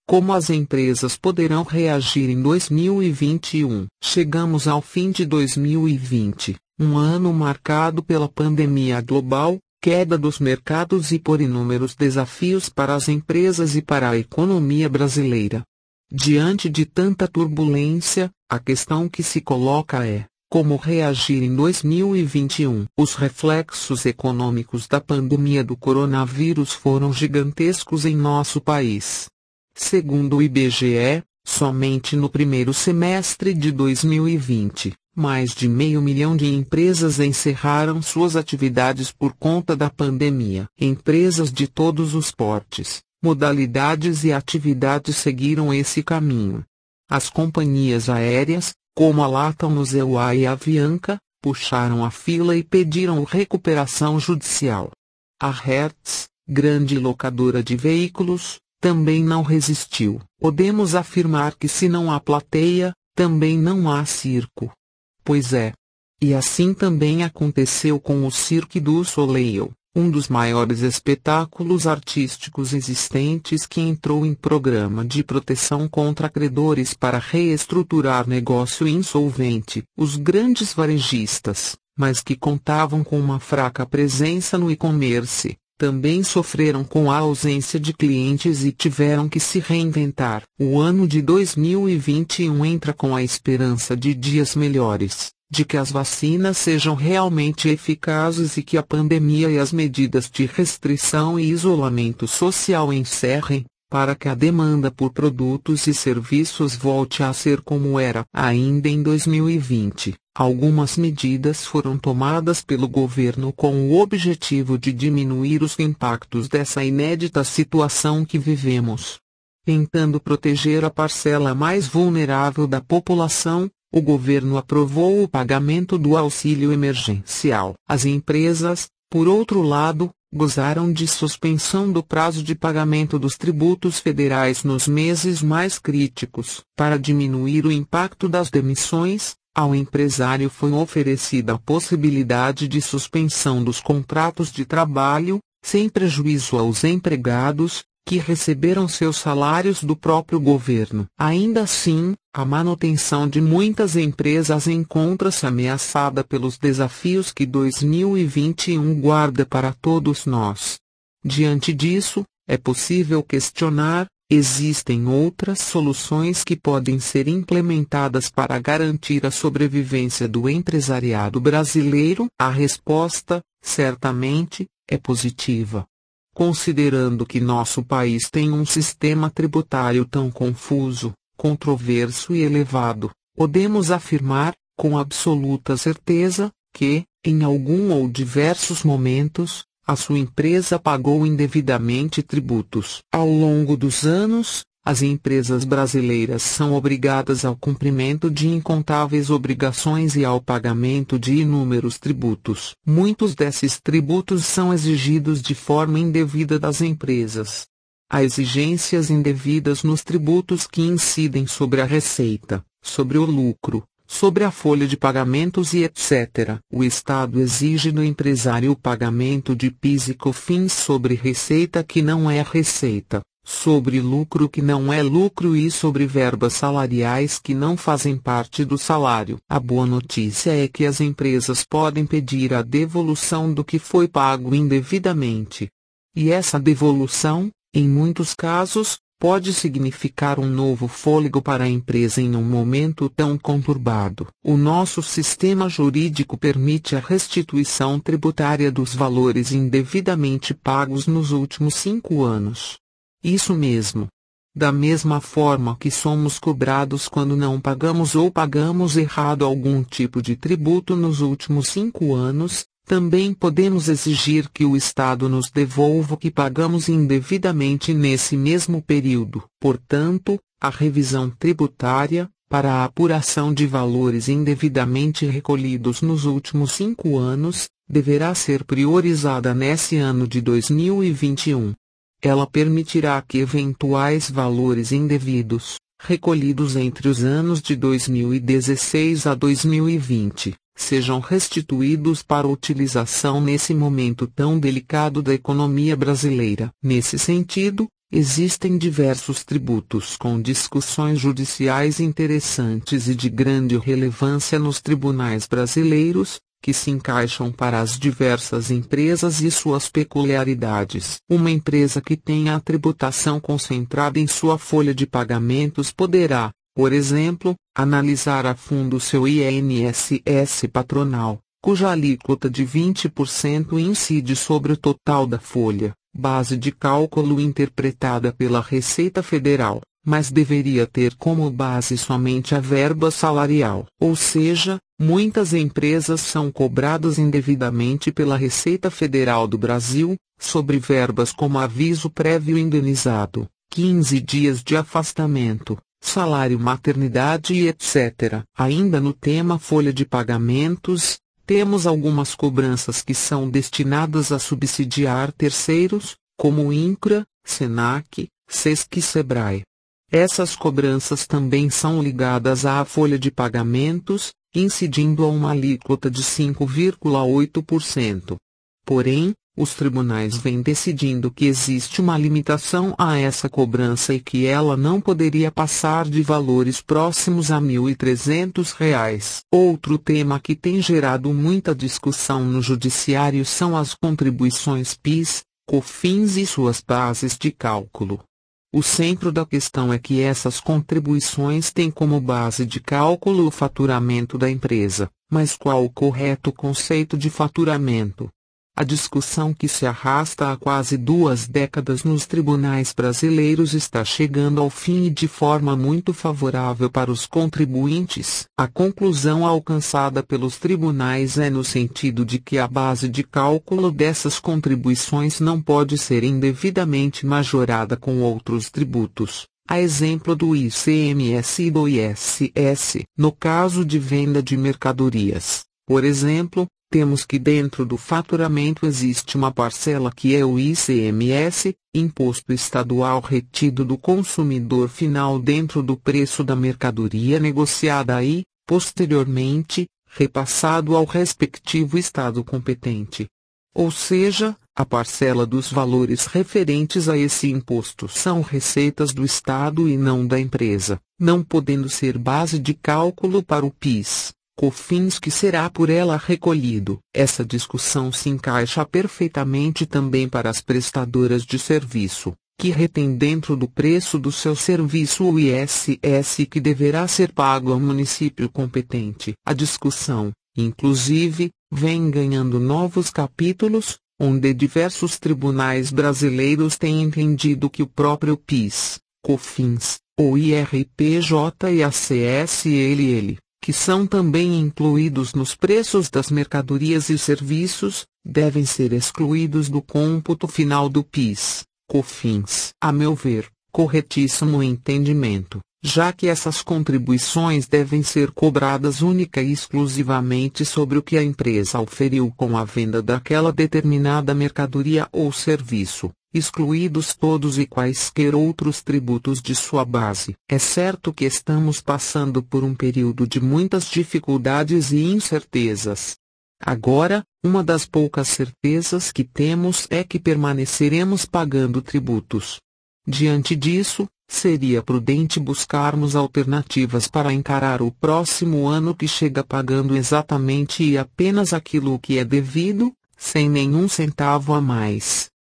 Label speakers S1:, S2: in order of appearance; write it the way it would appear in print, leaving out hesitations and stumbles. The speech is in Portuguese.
S1: Como as empresas poderão reagir em 2021? Chegamos ao fim de 2020, um ano marcado pela pandemia global, queda dos mercados e por inúmeros desafios para as empresas e para a economia brasileira. Diante de tanta turbulência, a questão que se coloca é: como reagir em 2021? Os reflexos econômicos da pandemia do coronavírus foram gigantescos em nosso país. Segundo o IBGE, somente no primeiro semestre de 2020, mais de 500 mil de empresas encerraram suas atividades por conta da pandemia. Empresas de todos os portes, modalidades e atividades seguiram esse caminho. As companhias aéreas, como a Latam, EUA e Avianca, puxaram a fila e pediram recuperação judicial. A Hertz, grande locadora de veículos, também não resistiu. Podemos afirmar que se não há plateia, também não há circo. Pois é. E assim também aconteceu com o Cirque du Soleil, um dos maiores espetáculos artísticos existentes, que entrou em programa de proteção contra credores para reestruturar negócio insolvente. Os grandes varejistas, mas que contavam com uma fraca presença no e-commerce, também sofreram com a ausência de clientes e tiveram que se reinventar. O ano de 2021 entra com a esperança de dias melhores, de que as vacinas sejam realmente eficazes e que a pandemia e as medidas de restrição e isolamento social encerrem, para que a demanda por produtos e serviços volte a ser como era. Ainda em 2020, algumas medidas foram tomadas pelo governo com o objetivo de diminuir os impactos dessa inédita situação que vivemos. Tentando proteger a parcela mais vulnerável da população, o governo aprovou o pagamento do auxílio emergencial. As empresas, por outro lado, gozaram de suspensão do prazo de pagamento dos tributos federais nos meses mais críticos. Para diminuir o impacto das demissões, ao empresário foi oferecida a possibilidade de suspensão dos contratos de trabalho, sem prejuízo aos empregados, que receberam seus salários do próprio governo. Ainda assim, a manutenção de muitas empresas encontra-se ameaçada pelos desafios que 2021 guarda para todos nós. Diante disso, é possível questionar: existem outras soluções que podem ser implementadas para garantir a sobrevivência do empresariado brasileiro? A resposta, certamente, é positiva. Considerando que nosso país tem um sistema tributário tão confuso, controverso e elevado, podemos afirmar, com absoluta certeza, que, em algum ou diversos momentos, a sua empresa pagou indevidamente tributos. Ao longo dos anos, as empresas brasileiras são obrigadas ao cumprimento de incontáveis obrigações e ao pagamento de inúmeros tributos. Muitos desses tributos são exigidos de forma indevida das empresas. Há exigências indevidas nos tributos que incidem sobre a receita, sobre o lucro, sobre a folha de pagamentos e etc. O Estado exige do empresário o pagamento de PIS e COFINS sobre receita que não é receita, sobre lucro que não é lucro e sobre verbas salariais que não fazem parte do salário. A boa notícia é que as empresas podem pedir a devolução do que foi pago indevidamente. E essa devolução, em muitos casos, pode significar um novo fôlego para a empresa em um momento tão conturbado. O nosso sistema jurídico permite a restituição tributária dos valores indevidamente pagos nos últimos 5 anos. Isso mesmo. Da mesma forma que somos cobrados quando não pagamos ou pagamos errado algum tipo de tributo nos últimos 5 anos, também podemos exigir que o Estado nos devolva o que pagamos indevidamente nesse mesmo período. Portanto, a revisão tributária, para a apuração de valores indevidamente recolhidos nos últimos 5 anos, deverá ser priorizada nesse ano de 2021. Ela permitirá que eventuais valores indevidos, recolhidos entre os anos de 2016 a 2020, sejam restituídos para utilização nesse momento tão delicado da economia brasileira. Nesse sentido, Existem diversos tributos com discussões judiciais interessantes e de grande relevância nos tribunais brasileiros, que se encaixam para as diversas empresas e suas peculiaridades. Uma empresa que tenha a tributação concentrada em sua folha de pagamentos poderá, por exemplo, analisar a fundo seu INSS patronal, cuja alíquota de 20% incide sobre o total da folha, base de cálculo interpretada pela Receita Federal, mas deveria ter como base somente a verba salarial. Ou seja, muitas empresas são cobradas indevidamente pela Receita Federal do Brasil, sobre verbas como aviso prévio indenizado, 15 dias de afastamento, salário maternidade e etc. Ainda no tema folha de pagamentos, temos algumas cobranças que são destinadas a subsidiar terceiros, como o INCRA, SENAC, SESC e SEBRAE. Essas cobranças também são ligadas à folha de pagamentos, incidindo a uma alíquota de 5,8%. Porém, os tribunais vêm decidindo que existe uma limitação a essa cobrança e que ela não poderia passar de valores próximos a R$ 1.300. Outro tema que tem gerado muita discussão no judiciário são as contribuições PIS, COFINS e suas bases de cálculo. O centro da questão é que essas contribuições têm como base de cálculo o faturamento da empresa, mas qual o correto conceito de faturamento? A discussão que se arrasta há quase 2 décadas nos tribunais brasileiros está chegando ao fim e de forma muito favorável para os contribuintes. A conclusão alcançada pelos tribunais é no sentido de que a base de cálculo dessas contribuições não pode ser indevidamente majorada com outros tributos, a exemplo do ICMS e do ISS. No caso de venda de mercadorias, por exemplo, temos que dentro do faturamento existe uma parcela que é o ICMS, Imposto Estadual retido do consumidor final dentro do preço da mercadoria negociada e, posteriormente, repassado ao respectivo estado competente. Ou seja, a parcela dos valores referentes a esse imposto são receitas do Estado e não da empresa, não podendo ser base de cálculo para o PIS. COFINS que será por ela recolhido. Essa discussão se encaixa perfeitamente também para as prestadoras de serviço, que retém dentro do preço do seu serviço o ISS que deverá ser pago ao município competente. A discussão, inclusive, vem ganhando novos capítulos, onde diversos tribunais brasileiros têm entendido que o próprio PIS, COFINS, o IRPJ e a CSLL, que são também incluídos nos preços das mercadorias e serviços, devem ser excluídos do cômputo final do PIS, COFINS. A meu ver, corretíssimo entendimento, já que essas contribuições devem ser cobradas única e exclusivamente sobre o que a empresa oferiu com a venda daquela determinada mercadoria ou serviço, excluídos todos e quaisquer outros tributos de sua base. É certo que estamos passando por um período de muitas dificuldades e incertezas. Agora, uma das poucas certezas que temos é que permaneceremos pagando tributos. Diante disso, seria prudente buscarmos alternativas para encarar o próximo ano que chega pagando exatamente e apenas aquilo que é devido, sem nenhum centavo a mais.